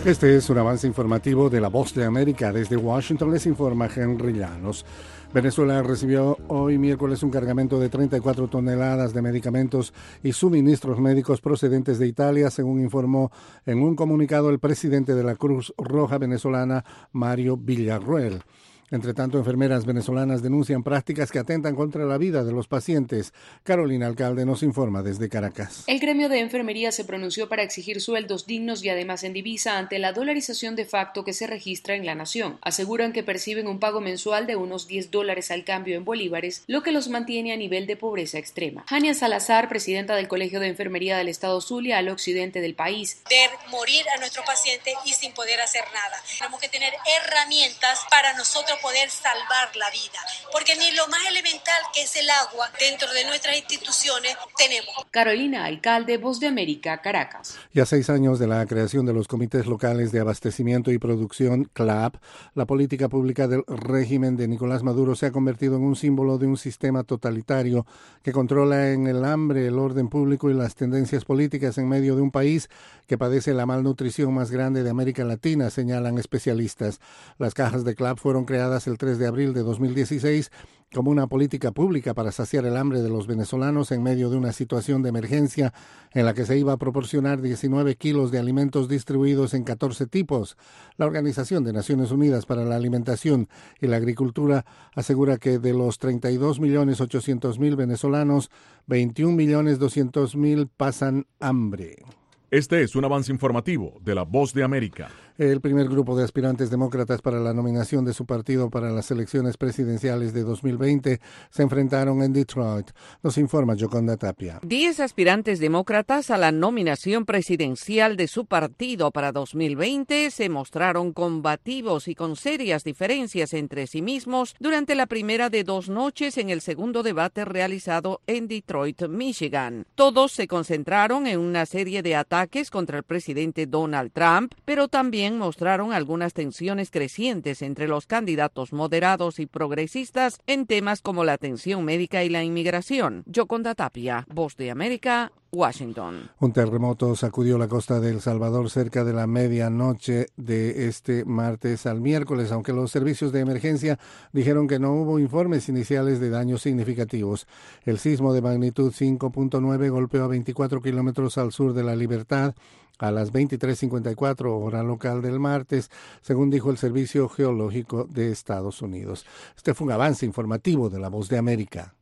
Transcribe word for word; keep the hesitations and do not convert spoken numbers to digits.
Este es un avance informativo de La Voz de América. Desde Washington les informa Henry Llanos. Venezuela recibió hoy miércoles un cargamento de treinta y cuatro toneladas de medicamentos y suministros médicos procedentes de Italia, según informó en un comunicado el presidente de la Cruz Roja venezolana, Mario Villarroel. Entre tanto, enfermeras venezolanas denuncian prácticas que atentan contra la vida de los pacientes. Carolina Alcalde nos informa desde Caracas. El gremio de enfermería se pronunció para exigir sueldos dignos y además en divisa ante la dolarización de facto que se registra en la nación. Aseguran que perciben un pago mensual de unos diez dólares al cambio en bolívares, lo que los mantiene a nivel de pobreza extrema. Jania Salazar, presidenta del Colegio de Enfermería del Estado Zulia, al occidente del país. Ver morir a nuestros pacientes y sin poder hacer nada. Tenemos que tener herramientas para nosotros poder salvar la vida, porque ni lo más elemental que es el agua dentro de nuestras instituciones tenemos. Carolina Alcalde, Voz de América, Caracas. Y a seis años de la creación de los comités locales de abastecimiento y producción, C L A P, la política pública del régimen de Nicolás Maduro se ha convertido en un símbolo de un sistema totalitario que controla en el hambre, el orden público y las tendencias políticas en medio de un país que padece la malnutrición más grande de América Latina, señalan especialistas. Las cajas de C L A P fueron creadas el tres de abril de dos mil dieciséis como una política pública para saciar el hambre de los venezolanos en medio de una situación de emergencia en la que se iba a proporcionar diecinueve kilos de alimentos distribuidos en catorce tipos. La Organización de Naciones Unidas para la Alimentación y la Agricultura asegura que de los treinta y dos millones ochocientos mil venezolanos, veintiún millones doscientos mil pasan hambre. Este es un avance informativo de La Voz de América. El primer grupo de aspirantes demócratas para la nominación de su partido para las elecciones presidenciales de dos mil veinte se enfrentaron en Detroit. Nos informa Yoconda Tapia. Diez aspirantes demócratas a la nominación presidencial de su partido para dos mil veinte se mostraron combativos y con serias diferencias entre sí mismos durante la primera de dos noches en el segundo debate realizado en Detroit, Michigan. Todos se concentraron en una serie de ataques contra el presidente Donald Trump, pero también mostraron algunas tensiones crecientes entre los candidatos moderados y progresistas en temas como la atención médica y la inmigración. Yoconda Tapia, Voz de América, Washington. Un terremoto sacudió la costa de El Salvador cerca de la medianoche de este martes al miércoles, aunque los servicios de emergencia dijeron que no hubo informes iniciales de daños significativos. El sismo de magnitud cinco punto nueve golpeó a veinticuatro kilómetros al sur de La Libertad a las veintitrés cincuenta y cuatro hora local del martes, según dijo el Servicio Geológico de Estados Unidos. Este fue un avance informativo de La Voz de América.